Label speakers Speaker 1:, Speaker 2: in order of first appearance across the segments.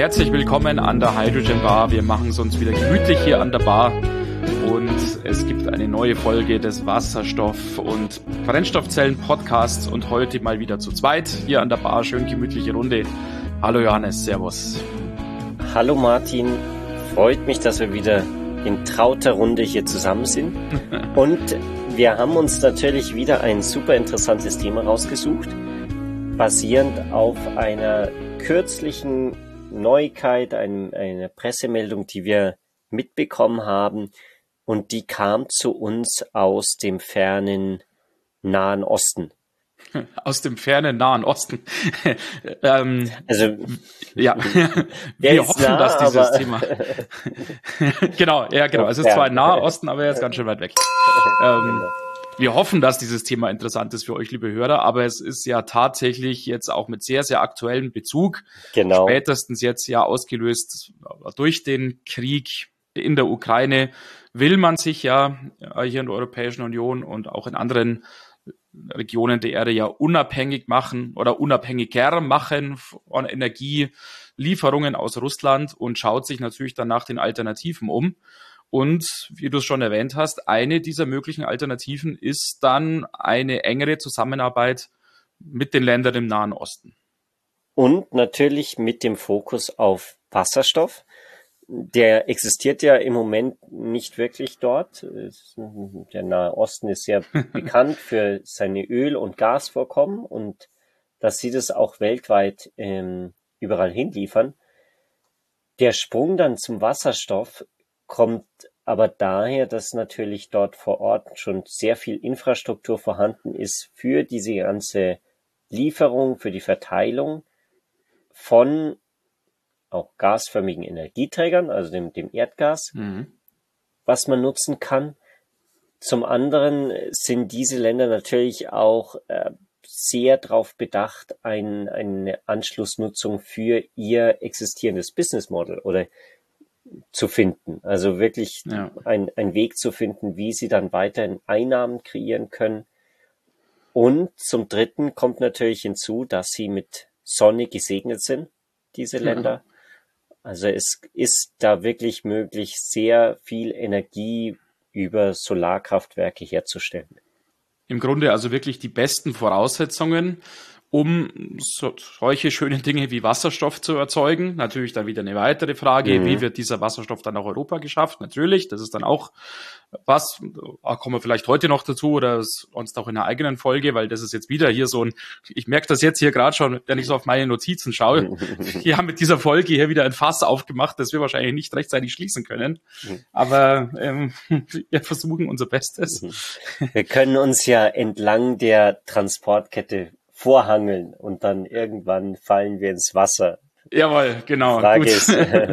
Speaker 1: herzlich willkommen an der Hydrogen Bar. Wir machen es uns wieder gemütlich hier an der Bar und es gibt eine neue Folge des Wasserstoff- und Brennstoffzellen-Podcasts und heute mal wieder zu zweit hier an der Bar. Schön gemütliche Runde. Hallo Johannes, servus.
Speaker 2: Hallo Martin, freut mich, dass wir wieder in trauter Runde hier zusammen sind und wir haben uns natürlich wieder ein super interessantes Thema rausgesucht, basierend auf einer kürzlichen Neuigkeit, eine Pressemeldung, die wir mitbekommen haben und die kam zu uns aus dem fernen Nahen Osten.
Speaker 1: Aus dem fernen Nahen Osten.
Speaker 2: Also
Speaker 1: ja, wir hoffen,
Speaker 2: nah,
Speaker 1: dass dieses Thema genau. Es ist zwar im Nahen Osten, aber er ist ganz schön weit weg.
Speaker 2: Genau.
Speaker 1: Wir hoffen, dass dieses Thema interessant ist für euch, liebe Hörer, aber es ist ja tatsächlich jetzt auch mit sehr, sehr aktuellem Bezug,
Speaker 2: Genau.
Speaker 1: Spätestens jetzt ja ausgelöst durch den Krieg in der Ukraine, will man sich ja hier in der Europäischen Union und auch in anderen Regionen der Erde ja unabhängig machen oder unabhängiger machen von Energielieferungen aus Russland und schaut sich natürlich dann nach den Alternativen um. Und wie du es schon erwähnt hast, eine dieser möglichen Alternativen ist dann eine engere Zusammenarbeit mit den Ländern im Nahen Osten.
Speaker 2: Und natürlich mit dem Fokus auf Wasserstoff. Der existiert ja im Moment nicht wirklich dort. Der Nahe Osten ist sehr bekannt für seine Öl- und Gasvorkommen und dass sie das auch weltweit überall hinliefern. Der Sprung dann zum Wasserstoff kommt aber daher, dass natürlich dort vor Ort schon sehr viel Infrastruktur vorhanden ist für diese ganze Lieferung, für die Verteilung von auch gasförmigen Energieträgern, also dem Erdgas, was man nutzen kann. Zum anderen sind diese Länder natürlich auch sehr darauf bedacht, eine Anschlussnutzung für ihr existierendes Business Model oder zu finden. Also wirklich ein Weg zu finden, wie sie dann weiterhin Einnahmen kreieren können. Und zum Dritten kommt natürlich hinzu, dass sie mit Sonne gesegnet sind, diese Länder. Also es ist da wirklich möglich, sehr viel Energie über Solarkraftwerke herzustellen.
Speaker 1: Im Grunde also wirklich die besten Voraussetzungen, um solche schönen Dinge wie Wasserstoff zu erzeugen. Natürlich dann wieder eine weitere Frage, wie wird dieser Wasserstoff dann nach Europa geschafft? Natürlich, das ist dann auch was, da kommen wir vielleicht heute noch dazu oder sonst auch in einer eigenen Folge, weil das ist jetzt wieder hier so ein, ich merke das jetzt hier gerade schon, wenn ich so auf meine Notizen schaue, wir haben mit dieser Folge hier wieder ein Fass aufgemacht, das wir wahrscheinlich nicht rechtzeitig schließen können, aber wir versuchen unser Bestes.
Speaker 2: Wir können uns ja entlang der Transportkette vorhangeln und dann irgendwann fallen wir ins Wasser.
Speaker 1: Jawohl, genau.
Speaker 2: Die Frage ist,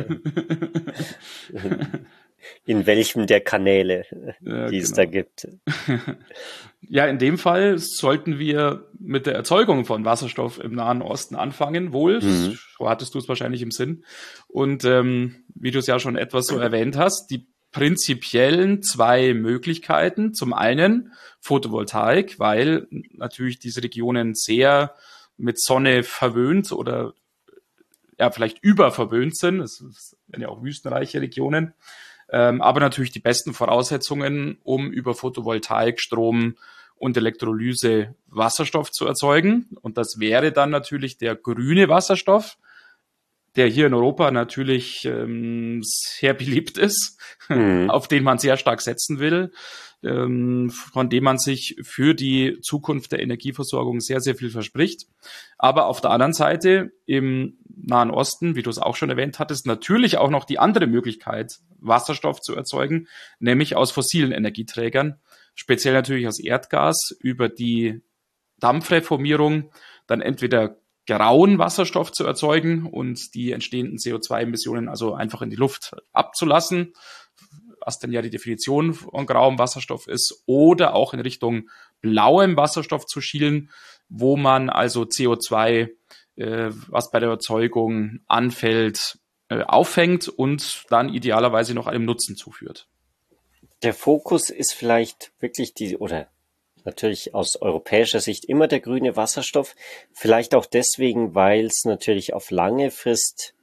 Speaker 2: in welchem der Kanäle, die es da gibt.
Speaker 1: Ja, in dem Fall sollten wir mit der Erzeugung von Wasserstoff im Nahen Osten anfangen, wohl. So hattest du es wahrscheinlich im Sinn. Und wie du es ja schon etwas so erwähnt hast, die prinzipiellen zwei Möglichkeiten. Zum einen Photovoltaik, weil natürlich diese Regionen sehr mit Sonne verwöhnt oder ja vielleicht überverwöhnt sind. Es sind ja auch wüstenreiche Regionen. Aber natürlich die besten Voraussetzungen, um über Photovoltaik, Strom und Elektrolyse Wasserstoff zu erzeugen. Und das wäre dann natürlich der grüne Wasserstoff, der hier in Europa natürlich sehr beliebt ist, auf den man sehr stark setzen will, von dem man sich für die Zukunft der Energieversorgung sehr, sehr viel verspricht. Aber auf der anderen Seite im Nahen Osten, wie du es auch schon erwähnt hattest, natürlich auch noch die andere Möglichkeit, Wasserstoff zu erzeugen, nämlich aus fossilen Energieträgern, speziell natürlich aus Erdgas über die Dampfreformierung, dann entweder grauen Wasserstoff zu erzeugen und die entstehenden CO2-Emissionen also einfach in die Luft abzulassen, was dann ja die Definition von grauem Wasserstoff ist, oder auch in Richtung blauem Wasserstoff zu schielen, wo man also CO2, was bei der Erzeugung anfällt, auffängt und dann idealerweise noch einem Nutzen zuführt.
Speaker 2: Der Fokus ist vielleicht wirklich oder natürlich aus europäischer Sicht immer der grüne Wasserstoff. Vielleicht auch deswegen, weil es natürlich auf lange Frist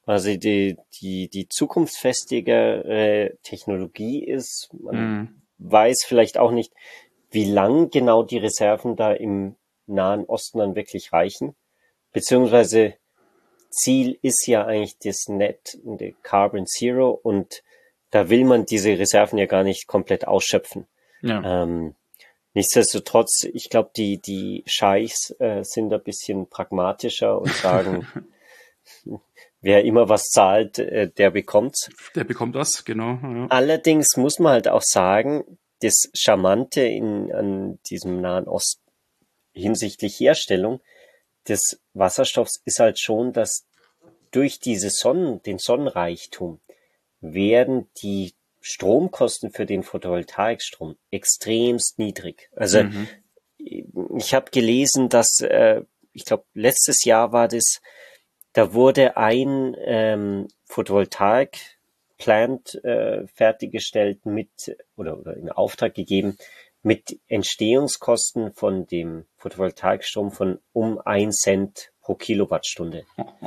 Speaker 2: quasi die zukunftsfestigere Technologie ist. Man weiß vielleicht auch nicht, wie lang genau die Reserven da im Nahen Osten dann wirklich reichen. Beziehungsweise Ziel ist ja eigentlich das Carbon Zero, und da will man diese Reserven ja gar nicht komplett ausschöpfen.
Speaker 1: Ja.
Speaker 2: Nichtsdestotrotz, ich glaube, die Scheichs sind ein bisschen pragmatischer und sagen, wer immer was zahlt, der bekommt's.
Speaker 1: Der bekommt das, genau. Ja.
Speaker 2: Allerdings muss man halt auch sagen, das Charmante an diesem Nahen Osten hinsichtlich Herstellung des Wasserstoffs ist halt schon, dass durch den Sonnenreichtum werden die Stromkosten für den Photovoltaikstrom extremst niedrig. Also ich habe gelesen, dass, ich glaube, letztes Jahr war das, da wurde ein Photovoltaik-Plant fertiggestellt oder in Auftrag gegeben mit Entstehungskosten von dem Photovoltaikstrom von 1 Cent pro Kilowattstunde.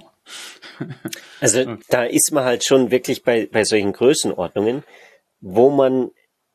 Speaker 2: Also da ist man halt schon wirklich bei solchen Größenordnungen, wo man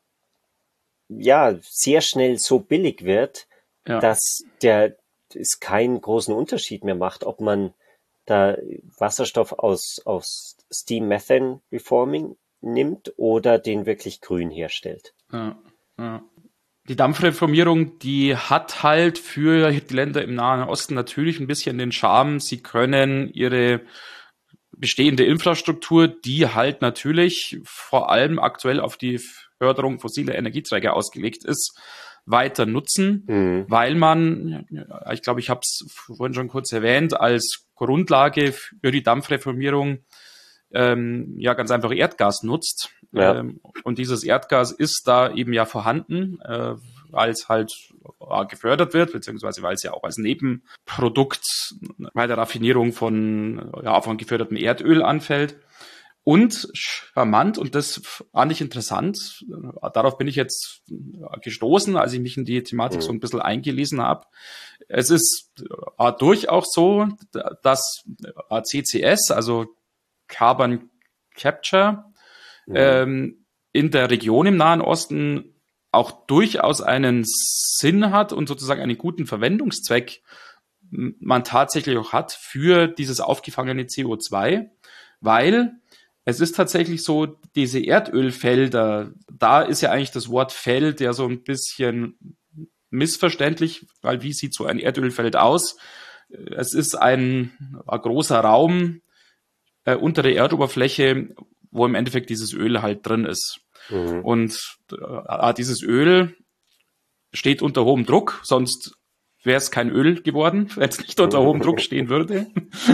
Speaker 2: ja sehr schnell so billig wird, dass es keinen großen Unterschied mehr macht, ob man da Wasserstoff aus Steam Methane Reforming nimmt oder den wirklich grün herstellt.
Speaker 1: Ja. Die Dampfreformierung, die hat halt für die Länder im Nahen Osten natürlich ein bisschen den Charme. Sie können ihre bestehende Infrastruktur, die halt natürlich vor allem aktuell auf die Förderung fossiler Energieträger ausgelegt ist, weiter nutzen, weil man, ich glaube, ich habe es vorhin schon kurz erwähnt, als Grundlage für die Dampfreformierung ganz einfach Erdgas nutzt.
Speaker 2: Ja.
Speaker 1: Und dieses Erdgas ist da eben ja vorhanden, weil es halt gefördert wird, beziehungsweise weil es ja auch als Nebenprodukt bei der Raffinierung von gefördertem Erdöl anfällt. Und charmant, und das fand ich interessant, darauf bin ich jetzt gestoßen, als ich mich in die Thematik so ein bisschen eingelesen habe. Es ist durchaus so, dass CCS, also Carbon Capture, in der Region im Nahen Osten auch durchaus einen Sinn hat und sozusagen einen guten Verwendungszweck man tatsächlich auch hat für dieses aufgefangene CO2, weil es ist tatsächlich so, diese Erdölfelder, da ist ja eigentlich das Wort Feld ja so ein bisschen missverständlich, weil wie sieht so ein Erdölfeld aus? Es ist ein großer Raum unter der Erdoberfläche, wo im Endeffekt dieses Öl halt drin ist. Und dieses Öl steht unter hohem Druck, sonst wäre es kein Öl geworden, wenn es nicht unter hohem Druck stehen würde.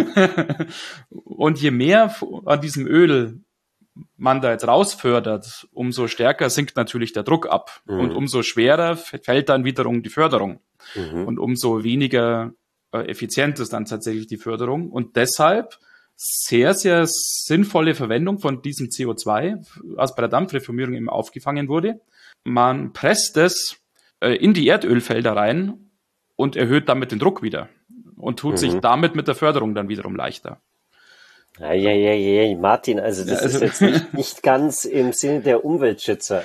Speaker 1: Und je mehr an diesem Öl man da jetzt rausfördert, umso stärker sinkt natürlich der Druck ab. Und umso schwerer fällt dann wiederum die Förderung. Und umso weniger effizient ist dann tatsächlich die Förderung. Und deshalb sehr, sehr sinnvolle Verwendung von diesem CO2, was bei der Dampfreformierung eben aufgefangen wurde. Man presst es in die Erdölfelder rein und erhöht damit den Druck wieder und tut sich damit mit der Förderung dann wiederum leichter.
Speaker 2: Ja, Martin, also das ist jetzt nicht ganz im Sinne der Umweltschützer.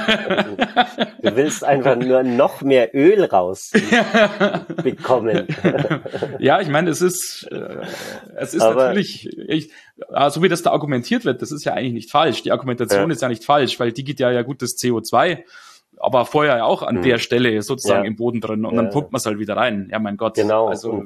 Speaker 2: Du willst einfach nur noch mehr Öl rausbekommen.
Speaker 1: Ja, ich meine, es ist natürlich, so wie das da argumentiert wird, das ist ja eigentlich nicht falsch. Die Argumentation ist ja nicht falsch, weil die geht ja gut das CO2, aber vorher ja auch an der Stelle sozusagen im Boden drin und dann pumpt man es halt wieder rein. Ja, mein Gott.
Speaker 2: Genau.
Speaker 1: Also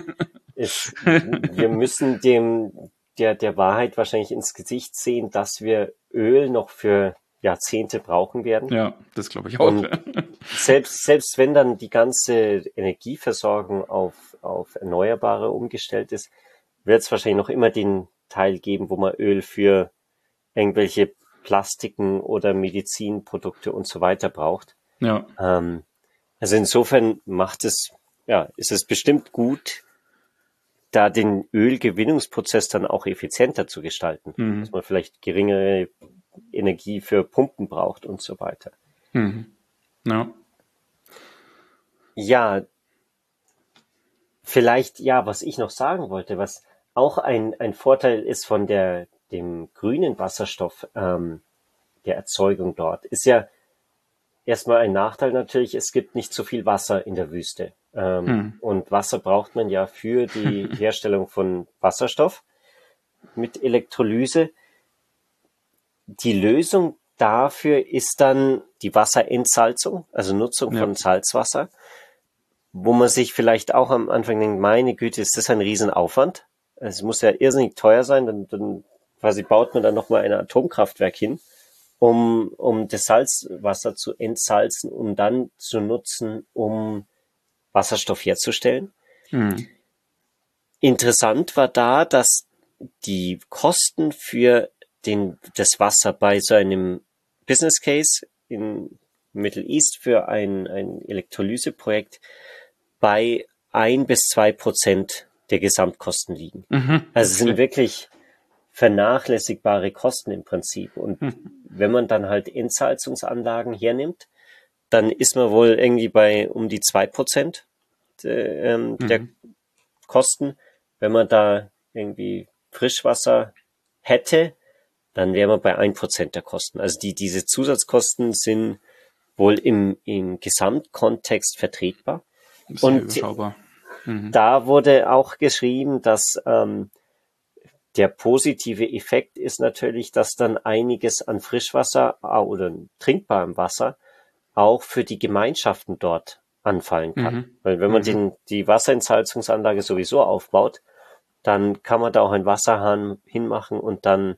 Speaker 2: wir müssen der Wahrheit wahrscheinlich ins Gesicht sehen, dass wir Öl noch für Jahrzehnte brauchen werden.
Speaker 1: Ja, das glaube ich auch.
Speaker 2: Und selbst wenn dann die ganze Energieversorgung auf Erneuerbare umgestellt ist, wird es wahrscheinlich noch immer den Teil geben, wo man Öl für irgendwelche Plastiken oder Medizinprodukte und so weiter braucht.
Speaker 1: Ja.
Speaker 2: Also insofern ist es bestimmt gut, da den Ölgewinnungsprozess dann auch effizienter zu gestalten, dass man vielleicht geringere Energie für Pumpen braucht und so weiter.
Speaker 1: Ja.
Speaker 2: Ja, vielleicht, was ich noch sagen wollte, was auch ein Vorteil ist von dem grünen Wasserstoff, der Erzeugung dort, ist ja erstmal ein Nachteil natürlich, es gibt nicht so viel Wasser in der Wüste. Und Wasser braucht man ja für die Herstellung von Wasserstoff mit Elektrolyse. Die Lösung dafür ist dann die Wasserentsalzung, also Nutzung von Salzwasser, wo man sich vielleicht auch am Anfang denkt, meine Güte, ist das ein Riesenaufwand? Es muss ja irrsinnig teuer sein, dann quasi baut man dann nochmal ein Atomkraftwerk hin, um das Salzwasser zu entsalzen, um dann zu nutzen, um Wasserstoff herzustellen. Interessant war da, dass die Kosten für das Wasser bei so einem Business Case in Middle East für ein Elektrolyseprojekt bei 1-2% der Gesamtkosten liegen. Also es sind wirklich vernachlässigbare Kosten im Prinzip. Und wenn man dann halt Entsalzungsanlagen hernimmt, dann ist man wohl irgendwie bei um die 2% der Kosten. Wenn man da irgendwie Frischwasser hätte, dann wäre man bei 1% der Kosten. Also diese Zusatzkosten sind wohl im Gesamtkontext vertretbar.
Speaker 1: Sehr überschaubar.
Speaker 2: Da wurde auch geschrieben, dass der positive Effekt ist natürlich, dass dann einiges an Frischwasser oder trinkbarem Wasser auch für die Gemeinschaften dort anfallen kann. Weil wenn man die Wasserentsalzungsanlage sowieso aufbaut, dann kann man da auch einen Wasserhahn hinmachen und dann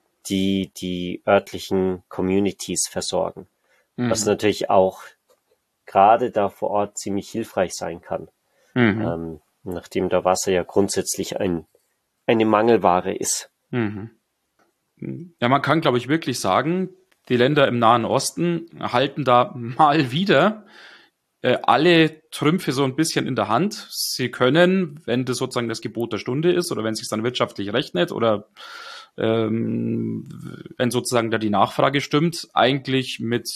Speaker 2: die örtlichen Communities versorgen. Was natürlich auch gerade da vor Ort ziemlich hilfreich sein kann. Nachdem da Wasser ja grundsätzlich eine Mangelware ist.
Speaker 1: Ja, man kann, glaube ich, wirklich sagen, die Länder im Nahen Osten halten da mal wieder alle Trümpfe so ein bisschen in der Hand. Sie können, wenn das sozusagen das Gebot der Stunde ist oder wenn es sich dann wirtschaftlich rechnet oder wenn sozusagen da die Nachfrage stimmt, eigentlich mit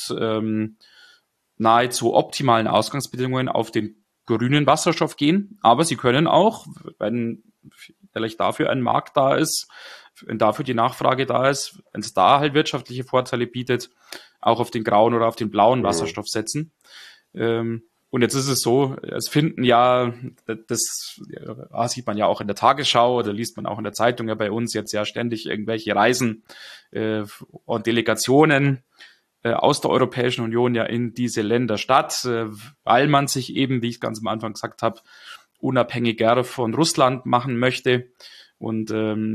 Speaker 1: nahezu optimalen Ausgangsbedingungen auf den grünen Wasserstoff gehen. Aber sie können auch, wenn vielleicht dafür ein Markt da ist, wenn dafür die Nachfrage da ist, wenn es da halt wirtschaftliche Vorteile bietet, auch auf den grauen oder auf den blauen Wasserstoff setzen. Und jetzt ist es so, es finden ja, das sieht man ja auch in der Tagesschau oder liest man auch in der Zeitung ja bei uns jetzt ja ständig irgendwelche Reisen und Delegationen aus der Europäischen Union ja in diese Länder statt, weil man sich eben, wie ich ganz am Anfang gesagt habe, unabhängiger von Russland machen möchte. Und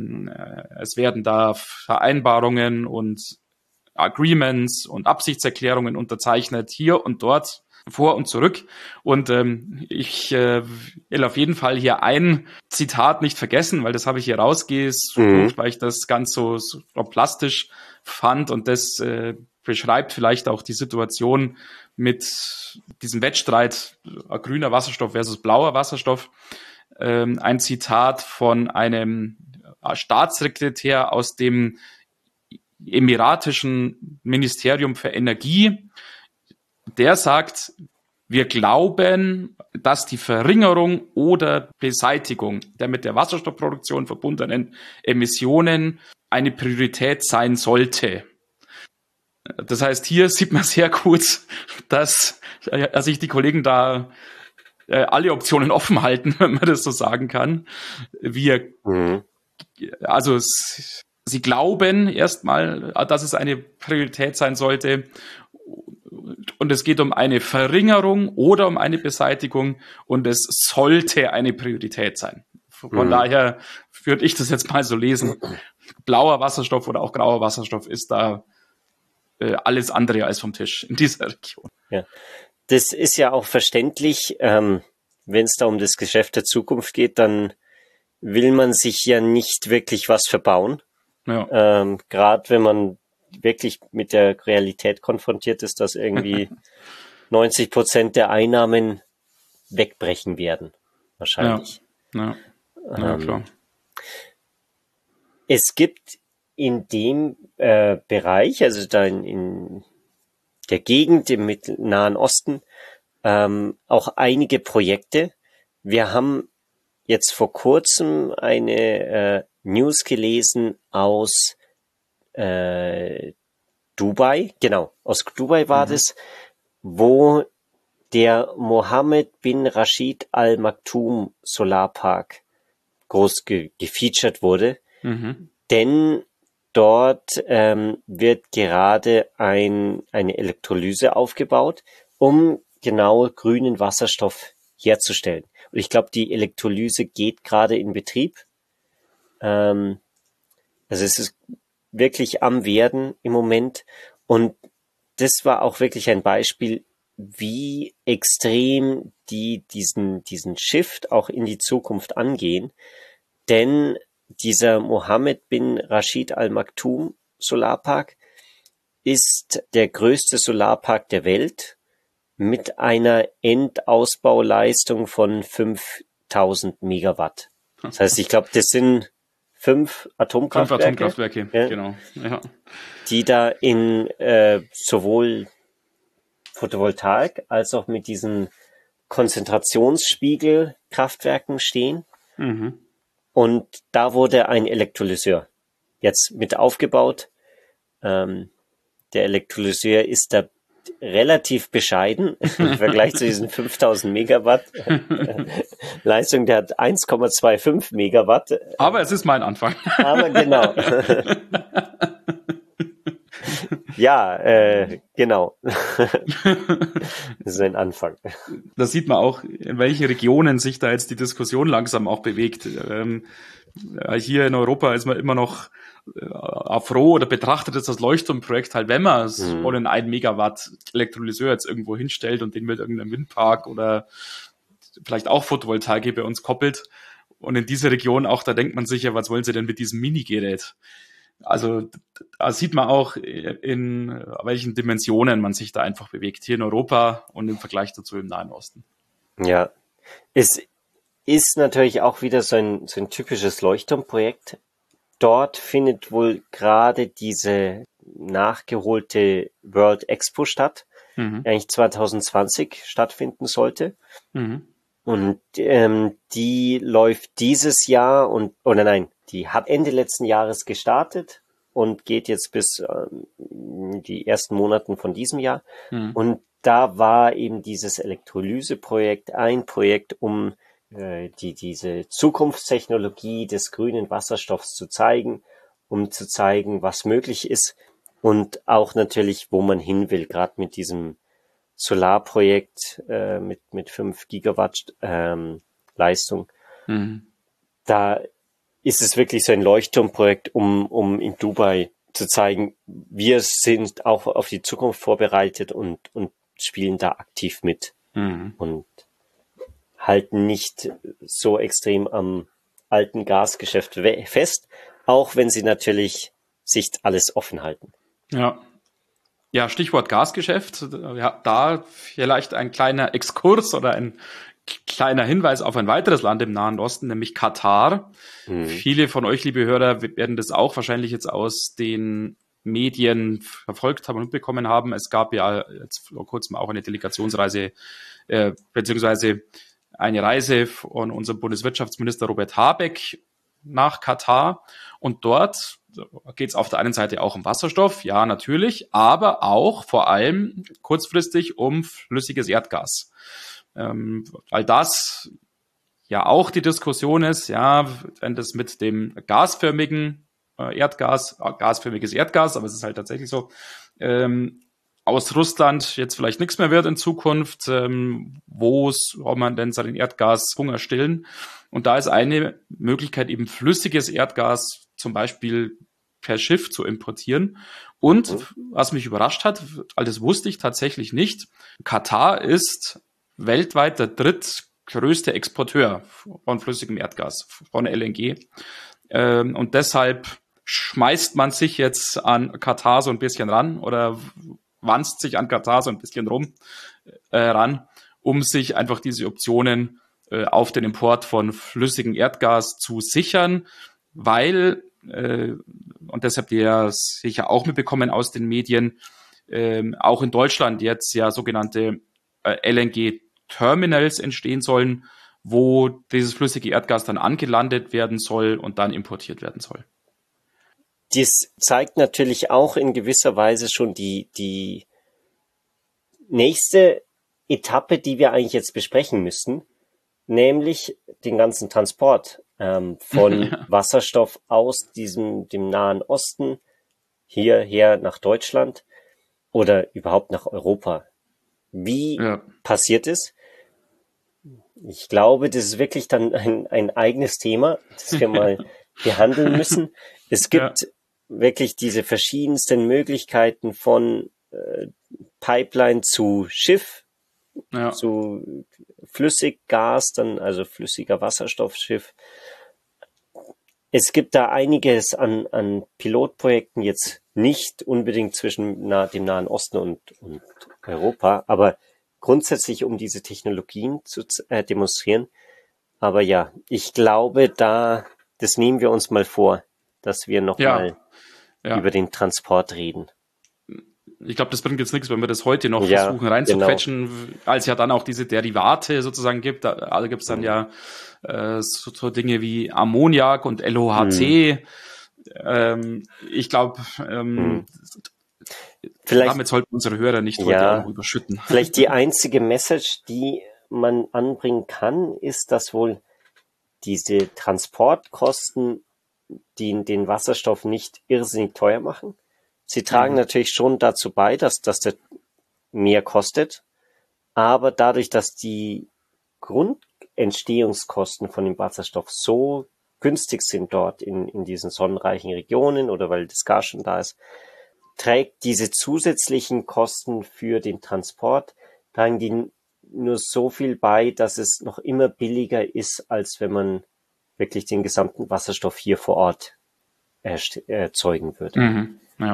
Speaker 1: es werden da Vereinbarungen und Agreements und Absichtserklärungen unterzeichnet, hier und dort, vor und zurück. Und ich will auf jeden Fall hier ein Zitat nicht vergessen, weil das habe ich hier rausgesucht, weil ich das ganz so plastisch fand und das beschreibt vielleicht auch die Situation mit diesem Wettstreit grüner Wasserstoff versus blauer Wasserstoff. Ein Zitat von einem Staatssekretär aus dem Emiratischen Ministerium für Energie. Der sagt, wir glauben, dass die Verringerung oder Beseitigung der mit der Wasserstoffproduktion verbundenen Emissionen eine Priorität sein sollte. Das heißt, hier sieht man sehr gut, dass sich die Kollegen da alle Optionen offen halten, wenn man das so sagen kann. Also sie glauben erstmal, dass es eine Priorität sein sollte. Und es geht um eine Verringerung oder um eine Beseitigung und es sollte eine Priorität sein. Von daher würde ich das jetzt mal so lesen. Blauer Wasserstoff oder auch grauer Wasserstoff ist da alles andere als vom Tisch in dieser Region.
Speaker 2: Ja, das ist ja auch verständlich. Wenn es da um das Geschäft der Zukunft geht, dann will man sich ja nicht wirklich was verbauen. Ja. Gerade wenn man wirklich mit der Realität konfrontiert ist, dass irgendwie 90% der Einnahmen wegbrechen werden. Wahrscheinlich.
Speaker 1: Ja klar.
Speaker 2: Es gibt in dem Bereich, also da in der Gegend im Nahen Osten, auch einige Projekte. Wir haben jetzt vor kurzem eine News gelesen aus Dubai. Genau, aus Dubai war das, wo der Mohammed bin Rashid Al Maktoum Solarpark groß gefeatured wurde. Denn dort wird gerade eine Elektrolyse aufgebaut, um genau grünen Wasserstoff herzustellen. Und ich glaube, die Elektrolyse geht gerade in Betrieb. Also es ist wirklich am Werden im Moment. Und das war auch wirklich ein Beispiel, wie extrem die diesen Shift auch in die Zukunft angehen. Denn dieser Mohammed bin Rashid Al Maktoum Solarpark ist der größte Solarpark der Welt mit einer Endausbauleistung von 5000 Megawatt. Das heißt, ich glaube, das sind 5 Atomkraftwerke,
Speaker 1: ja, genau. Ja.
Speaker 2: Die da in sowohl Photovoltaik als auch mit diesen Konzentrationsspiegelkraftwerken stehen. Und da wurde ein Elektrolyseur jetzt mit aufgebaut. Der Elektrolyseur ist da relativ bescheiden im Vergleich zu diesen 5000 Megawatt Leistung. Der hat 1,25 Megawatt.
Speaker 1: Aber es ist mein Anfang.
Speaker 2: Aber genau. Ja, genau. Das ist ein Anfang.
Speaker 1: Da sieht man auch, in welchen Regionen sich da jetzt die Diskussion langsam auch bewegt. Hier in Europa ist man immer noch froh oder betrachtet es als Leuchtturmprojekt halt, wenn man so einen 1 Megawatt Elektrolyseur jetzt irgendwo hinstellt und den mit irgendeinem Windpark oder vielleicht auch Photovoltaik bei uns koppelt. Und in dieser Region auch, da denkt man sich ja, was wollen sie denn mit diesem Minigerät? Also da sieht man auch, in welchen Dimensionen man sich da einfach bewegt, hier in Europa und im Vergleich dazu im Nahen Osten.
Speaker 2: Ja, es ist natürlich auch wieder so ein typisches Leuchtturmprojekt. Dort findet wohl gerade diese nachgeholte World Expo statt, die eigentlich 2020 stattfinden sollte. Und die läuft dieses Jahr die hat Ende letzten Jahres gestartet und geht jetzt bis die ersten Monaten von diesem Jahr. Und da war eben dieses Elektrolyseprojekt ein Projekt, um diese Zukunftstechnologie des grünen Wasserstoffs zu zeigen, um zu zeigen, was möglich ist und auch natürlich, wo man hin will, gerade mit diesem Solarprojekt mit 5 Gigawatt Leistung. Da ist es wirklich so ein Leuchtturmprojekt, um in Dubai zu zeigen, wir sind auch auf die Zukunft vorbereitet und spielen da aktiv mit und halten nicht so extrem am alten Gasgeschäft fest, auch wenn sie natürlich sich alles offen halten.
Speaker 1: Ja, Stichwort Gasgeschäft. Ja, da vielleicht ein kleiner Exkurs oder ein kleiner Hinweis auf ein weiteres Land im Nahen Osten, nämlich Katar. Viele von euch, liebe Hörer, werden das auch wahrscheinlich jetzt aus den Medien verfolgt haben und mitbekommen haben. Es gab ja jetzt vor kurzem auch eine Delegationsreise, beziehungsweise eine Reise von unserem Bundeswirtschaftsminister Robert Habeck nach Katar. Und dort geht es auf der einen Seite auch um Wasserstoff, ja, natürlich, aber auch vor allem kurzfristig um flüssiges Erdgas. Weil das ja auch die Diskussion ist, ja, wenn das mit dem gasförmiges Erdgas, aber es ist halt tatsächlich so, aus Russland jetzt vielleicht nichts mehr wird in Zukunft, wo soll man denn seinen Erdgashunger stillen? Und da ist eine Möglichkeit, eben flüssiges Erdgas zum Beispiel per Schiff zu importieren. Und was mich überrascht hat, all das wusste ich tatsächlich nicht, Katar ist weltweit der drittgrößte Exporteur von flüssigem Erdgas, von LNG. Und deshalb schmeißt man sich jetzt an Katar so ein bisschen ran oder wanzt sich an Katar so ein bisschen ran, um sich einfach diese Optionen auf den Import von flüssigem Erdgas zu sichern, weil, und das habt ihr ja sicher auch mitbekommen aus den Medien, auch in Deutschland jetzt ja sogenannte LNG-Terminals entstehen sollen, wo dieses flüssige Erdgas dann angelandet werden soll und dann importiert werden soll.
Speaker 2: Das zeigt natürlich auch in gewisser Weise schon die nächste Etappe, die wir eigentlich jetzt besprechen müssten, nämlich den ganzen Transport von Wasserstoff aus dem Nahen Osten hierher nach Deutschland oder überhaupt nach Europa. Wie passiert es? Ich glaube, das ist wirklich dann ein eigenes Thema, das wir mal behandeln müssen. Es gibt wirklich diese verschiedensten Möglichkeiten von Pipeline zu Schiff, zu Flüssiggas, dann also flüssiger Wasserstoffschiff. Es gibt da einiges an Pilotprojekten, jetzt nicht unbedingt zwischen dem Nahen Osten und Europa, aber grundsätzlich um diese Technologien zu demonstrieren. Aber ja, ich glaube, das nehmen wir uns mal vor, dass wir nochmal über den Transport reden.
Speaker 1: Ich glaube, das bringt jetzt nichts, wenn wir das heute noch versuchen reinzuquetschen, als ja dann auch diese Derivate sozusagen gibt. Da gibt es dann so Dinge wie Ammoniak und LOHC. Ich glaube, damit sollten unsere Hörer nicht heute auch überschütten.
Speaker 2: Vielleicht die einzige Message, die man anbringen kann, ist, dass wohl diese Transportkosten den Wasserstoff nicht irrsinnig teuer machen. Sie tragen natürlich schon dazu bei, dass der mehr kostet, aber dadurch, dass die Grundentstehungskosten von dem Wasserstoff so günstig sind dort in diesen sonnenreichen Regionen oder weil das Gas schon da ist, trägt diese zusätzlichen Kosten für den Transport, tragen die nur so viel bei, dass es noch immer billiger ist, als wenn man wirklich den gesamten Wasserstoff hier vor Ort erzeugen würde.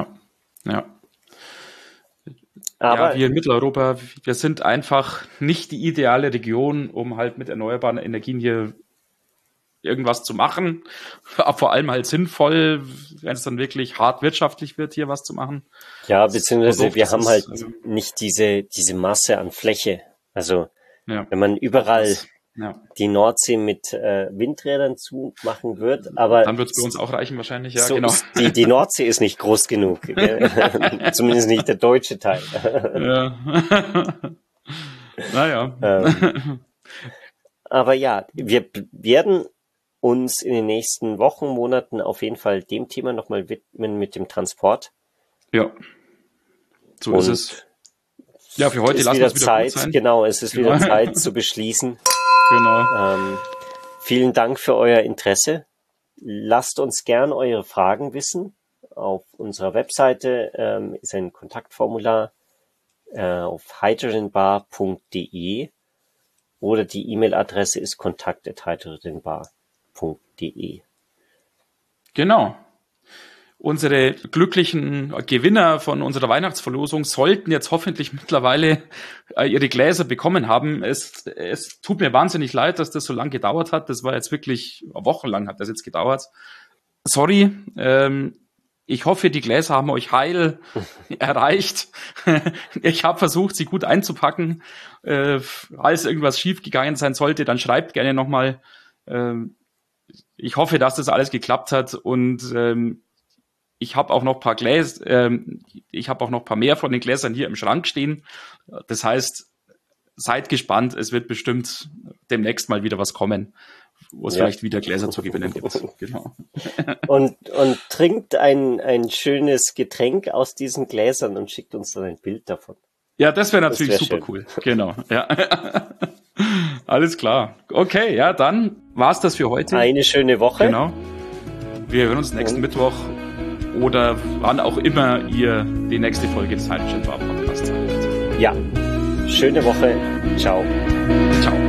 Speaker 1: Aber wir in Mitteleuropa, wir sind einfach nicht die ideale Region, um halt mit erneuerbaren Energien hier irgendwas zu machen. Vor allem halt sinnvoll, wenn es dann wirklich hart wirtschaftlich wird, hier was zu machen.
Speaker 2: Ja, beziehungsweise wir haben halt nicht diese Masse an Fläche. Also wenn man überall die Nordsee mit Windrädern zumachen wird, aber
Speaker 1: dann wird es bei uns auch reichen wahrscheinlich,
Speaker 2: genau. Die Nordsee ist nicht groß genug, zumindest nicht der deutsche Teil. Aber ja, wir werden uns in den nächsten Wochen, Monaten auf jeden Fall dem Thema nochmal widmen mit dem Transport.
Speaker 1: Ja, so ist es. Ja, für heute lassen wir es wieder
Speaker 2: Zeit.
Speaker 1: Gut sein.
Speaker 2: Genau, es ist wieder Zeit zu beschließen.
Speaker 1: Genau.
Speaker 2: Vielen Dank für euer Interesse. Lasst uns gern eure Fragen wissen. Auf unserer Webseite ist ein Kontaktformular auf hydrogenbar.de oder die E-Mail-Adresse ist kontakt@hydrogenbar.de.
Speaker 1: Genau. Unsere glücklichen Gewinner von unserer Weihnachtsverlosung sollten jetzt hoffentlich mittlerweile ihre Gläser bekommen haben. Es tut mir wahnsinnig leid, dass das so lange gedauert hat. Das war jetzt wirklich wochenlang hat das jetzt gedauert. Sorry. Ich hoffe, die Gläser haben euch heil erreicht. Ich habe versucht, sie gut einzupacken. Falls irgendwas schief gegangen sein sollte, dann schreibt gerne nochmal. Ich hoffe, dass das alles geklappt hat und ich habe auch noch ein paar mehr von den Gläsern hier im Schrank stehen. Das heißt, seid gespannt, es wird bestimmt demnächst mal wieder was kommen, wo es vielleicht wieder Gläser zu gewinnen gibt. Genau.
Speaker 2: Und trinkt ein schönes Getränk aus diesen Gläsern und schickt uns dann ein Bild davon.
Speaker 1: Ja, das wäre natürlich super cool. Genau. Ja. Alles klar. Okay, ja, dann war's das für heute.
Speaker 2: Eine schöne Woche.
Speaker 1: Genau. Wir hören uns nächsten Mittwoch oder wann auch immer ihr die nächste Folge des Hydrogen Bar Podcasts habt.
Speaker 2: Ja, schöne Woche. Ciao.
Speaker 1: Ciao.